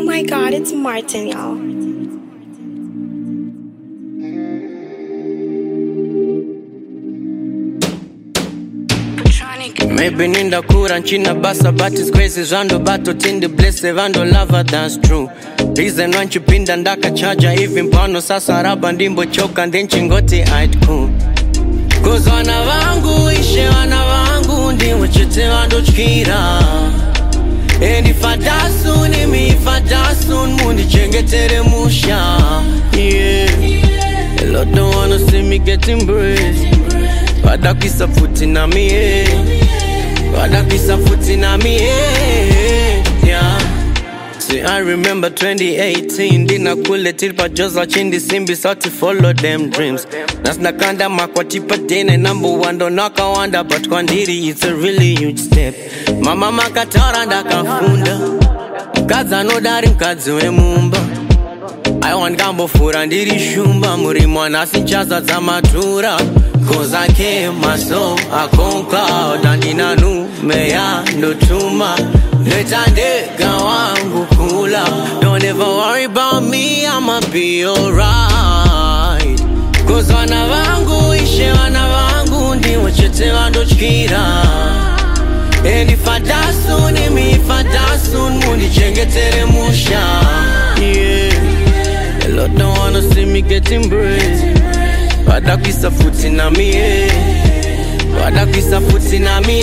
Oh my god, it's Martin, y'all. Maybe ninda kura nchina basa but it's crazy zando bato tindi blesse vando lava that's true. Reason wanchi pinda ndaka charger hivi mpano sasa raba ndimbo choka ndenchi ngoti I'd cool. Cause wana vangu ishe wana vangu ndiwo chete vando chkira. And if I die soon, if I die soon, mundi chengetere musha. Yeah, a lot don't wanna see me getting brave. Wada kisa futi na mi, wada kisa futi na mi, yeah. See, I remember 2018, dina kule tilpa joza chindi simbi sati follow them dreams. Nas nakanda makwatipa dene number one don't knock wanda but kwandiri it's a really huge step. Mama makatara ndakafunda, kaza no dari mkazi we mumba. I want gambo fura ndiri shumba, muri mwana sinchaza za matura. Cause I came my soul, I conquered, and in a new meya no tuma. Letande gawangu kula. Don't ever worry about me, I'ma be alright. Cause wana vangu ishe wana vangu ndiwo chete vando chkira. And if I die soon, if I die soon, mundi chengetere musha. Yeah, a lot don't wanna see me getting brave. Wada kisa futi na mi, wada kisa futi na mi,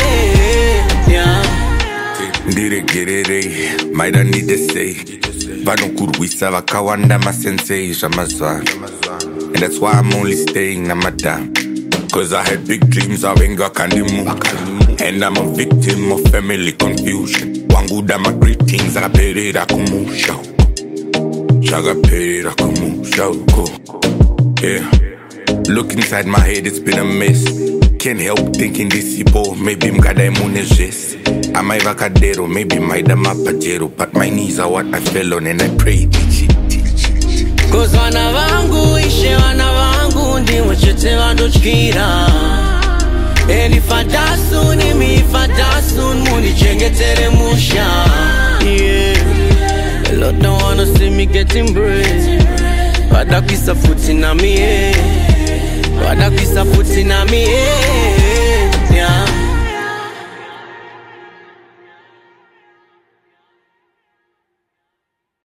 yeah. Ndire gerere, maida need to say. Vano kurwisa wakawanda ma sensei jamazwa. And that's why I'm only staying na madam. Cause I had big dreams of enga kandimu. And I'm a victim of family confusion. Wanguda my greetings, agaperera kumusha. Shagaperera kumusha. Yeah. Look inside my head, it's been a mess. Can't help thinking this ipo, maybe mkada emunejes. Amai vakadero, maybe maida mapajero. But my knees are what I fell on and I prayed. Cause wana vangu ishe wana vangu ndiwo chete vando chkira. And if I die soon, if I die soon, mundi chengetere musha. Yeah, a lot don't wanna see me getting brave. Wada kisa futi na mi, wada kisa futi na mi,